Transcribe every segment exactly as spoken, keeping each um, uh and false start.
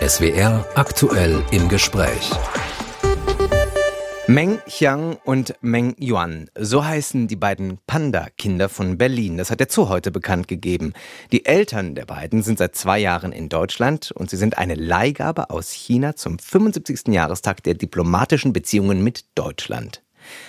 S W R aktuell im Gespräch. Meng Xiang und Meng Yuan, so heißen die beiden Panda-Kinder von Berlin. Das hat der Zoo heute bekannt gegeben. Die Eltern der beiden sind seit zwei Jahren in Deutschland und sie sind eine Leihgabe aus China zum fünfundsiebzigsten Jahrestag der diplomatischen Beziehungen mit Deutschland.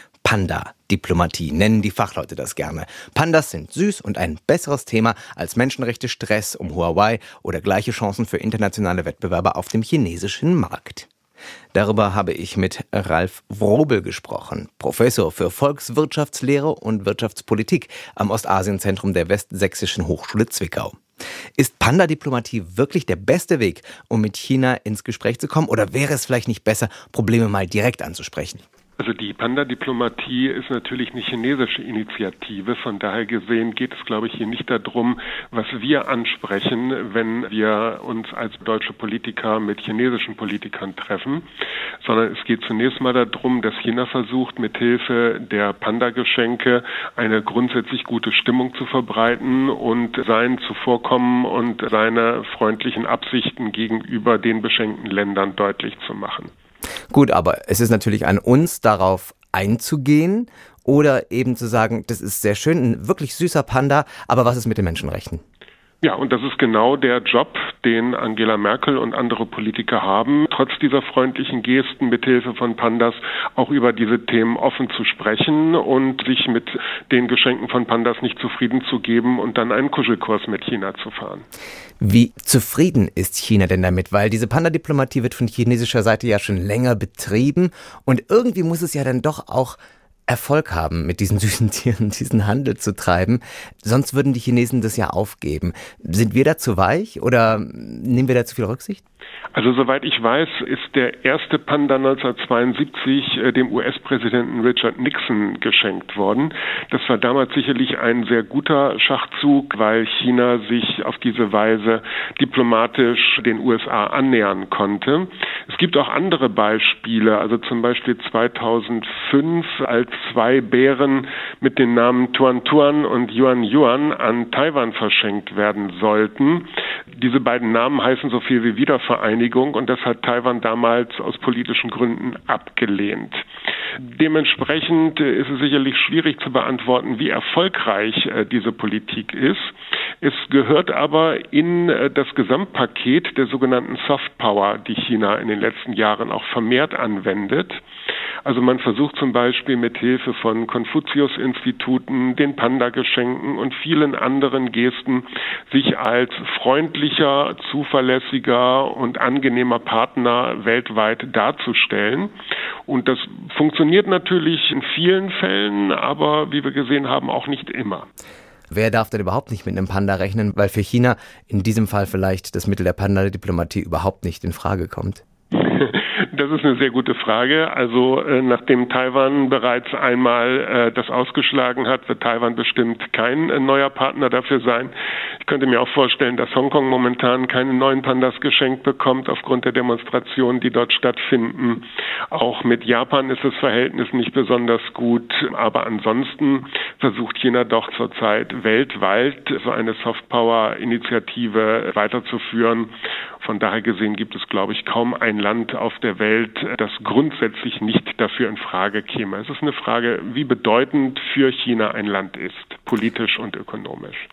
Panda-Diplomatie nennen die Fachleute das gerne. Pandas sind süß und ein besseres Thema als Menschenrechte, Stress um Huawei oder gleiche Chancen für internationale Wettbewerber auf dem chinesischen Markt. Darüber habe ich mit Ralf Wrobel gesprochen, Professor für Volkswirtschaftslehre und Wirtschaftspolitik am Ostasienzentrum der Westsächsischen Hochschule Zwickau. Ist Panda-Diplomatie wirklich der beste Weg, um mit China ins Gespräch zu kommen, oder wäre es vielleicht nicht besser, Probleme mal direkt anzusprechen? Also die Panda-Diplomatie ist natürlich eine chinesische Initiative. Von daher gesehen geht es, glaube ich, hier nicht darum, was wir ansprechen, wenn wir uns als deutsche Politiker mit chinesischen Politikern treffen, sondern es geht zunächst mal darum, dass China versucht, mithilfe der Panda-Geschenke eine grundsätzlich gute Stimmung zu verbreiten und sein Zuvorkommen und seine freundlichen Absichten gegenüber den beschenkten Ländern deutlich zu machen. Gut, aber es ist natürlich an uns, darauf einzugehen oder eben zu sagen, das ist sehr schön, ein wirklich süßer Panda, aber was ist mit den Menschenrechten? Ja, und das ist genau der Job, den Angela Merkel und andere Politiker haben, trotz dieser freundlichen Gesten mithilfe von Pandas auch über diese Themen offen zu sprechen und sich mit den Geschenken von Pandas nicht zufrieden zu geben und dann einen Kuschelkurs mit China zu fahren. Wie zufrieden ist China denn damit? Weil diese Panda-Diplomatie wird von chinesischer Seite ja schon länger betrieben und irgendwie muss es ja dann doch auch Erfolg haben, mit diesen süßen Tieren diesen Handel zu treiben. Sonst würden die Chinesen das ja aufgeben. Sind wir da zu weich oder nehmen wir da zu viel Rücksicht? Also soweit ich weiß, ist der erste Panda neunzehnhundertzweiundsiebzig äh, dem U S-Präsidenten Richard Nixon geschenkt worden. Das war damals sicherlich ein sehr guter Schachzug, weil China sich auf diese Weise diplomatisch den U S A annähern konnte. Es gibt auch andere Beispiele, also zum Beispiel zweitausendfünf, als zwei Bären mit den Namen Tuan Tuan und Yuan Yuan an Taiwan verschenkt werden sollten. Diese beiden Namen heißen so viel wie Wiedervereinigung und das hat Taiwan damals aus politischen Gründen abgelehnt. Dementsprechend ist es sicherlich schwierig zu beantworten, wie erfolgreich äh, diese Politik ist. Es gehört aber in äh, das Gesamtpaket der sogenannten Soft Power, die China in den letzten Jahren auch vermehrt anwendet. Also man versucht zum Beispiel mit Hilfe von Konfuzius-Instituten, den Panda-Geschenken und vielen anderen Gesten sich als freundlicher, zuverlässiger und angenehmer Partner weltweit darzustellen. Und das funktioniert natürlich in vielen Fällen, aber wie wir gesehen haben, auch nicht immer. Wer darf denn überhaupt nicht mit einem Panda rechnen, weil für China in diesem Fall vielleicht das Mittel der Panda-Diplomatie überhaupt nicht in Frage kommt? Das ist eine sehr gute Frage. Also äh, nachdem Taiwan bereits einmal äh, das ausgeschlagen hat, wird Taiwan bestimmt kein äh, neuer Partner dafür sein. Ich könnte mir auch vorstellen, dass Hongkong momentan keine neuen Pandas geschenkt bekommt aufgrund der Demonstrationen, die dort stattfinden. Auch mit Japan ist das Verhältnis nicht besonders gut. Aber ansonsten versucht China doch zurzeit weltweit so eine Softpower-Initiative weiterzuführen. Von daher gesehen gibt es, glaube ich, kaum ein Land auf der Welt, das grundsätzlich nicht dafür in Frage käme. Es ist eine Frage, wie bedeutend für China ein Land ist, politisch und ökonomisch.